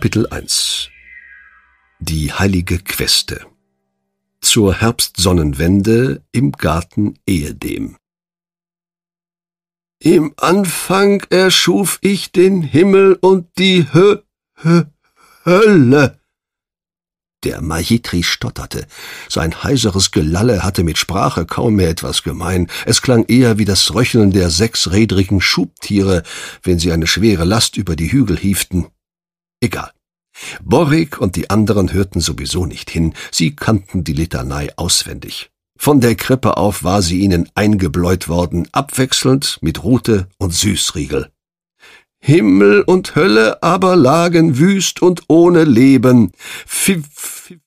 Kapitel 1 Die heilige Queste. Zur Herbstsonnenwende im Garten ehedem. Im Anfang erschuf ich den Himmel und die Hölle. Der Mahitri stotterte. Sein heiseres Gelalle hatte mit Sprache kaum mehr etwas gemein. Es klang eher wie das Röcheln der sechsrädrigen Schubtiere, wenn sie eine schwere Last über die Hügel hieften. Egal. Borrig und die anderen hörten sowieso nicht hin. Sie kannten die Litanei auswendig. Von der Krippe auf war sie ihnen eingebläut worden, abwechselnd mit Rute und Süßriegel. Himmel und Hölle aber lagen wüst und ohne Leben.